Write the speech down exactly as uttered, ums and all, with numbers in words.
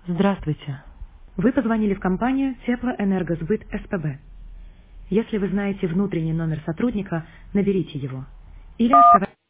Здравствуйте. Вы позвонили в компанию Теплоэнергосбыт СПБ. Если вы знаете внутренний номер сотрудника, наберите его. Или оставайтесь